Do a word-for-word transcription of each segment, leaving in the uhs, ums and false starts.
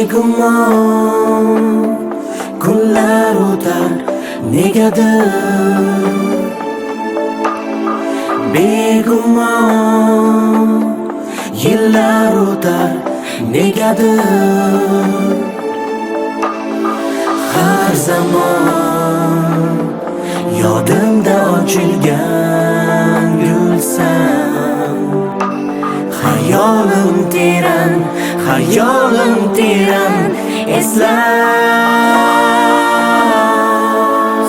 Begumon kunlar o'tar negadir, begumon yillar o'tar negadir. Har zamon yodimda ochilgan gulsan, hayolim teran, hayolim teran eslar.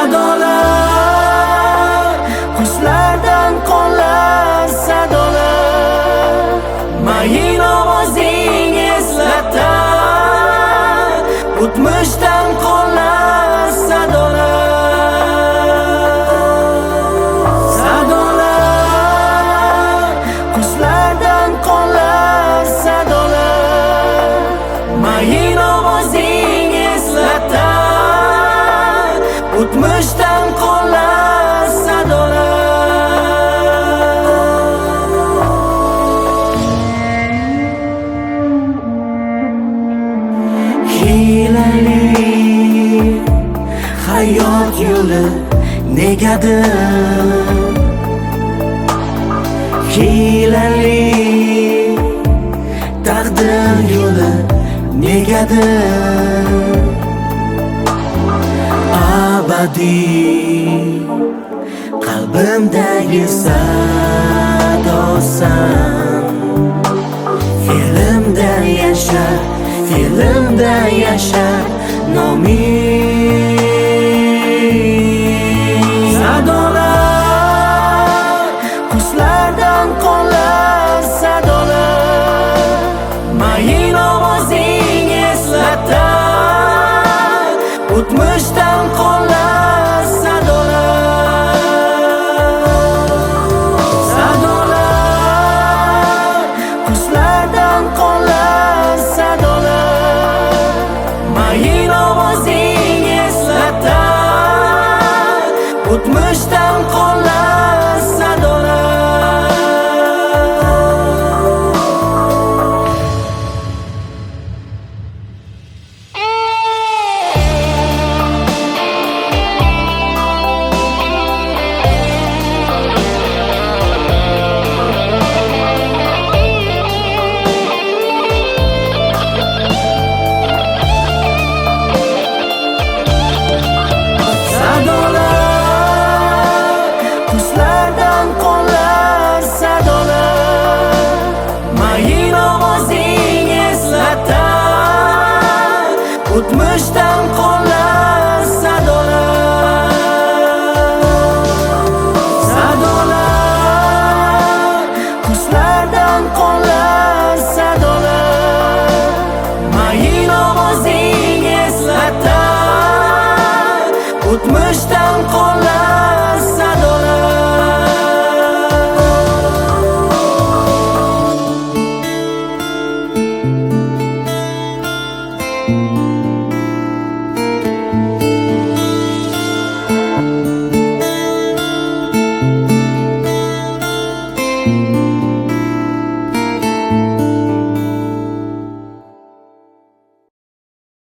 Sadolar, qushlardan qonlar sadolar, mayin ovozing eslatar o'tmishdan qonlar sadolar. Sadolar, qushlardan qonlar sadolar, mayin ovozing eslatar o'tmishdan qonlar sadolar. Hilali hayot yo'li negadir, hilali taqdir yo'li negadir. Abadiy qalbimdagi sadosan, fe'limda yashar, fe'limda yashar noming.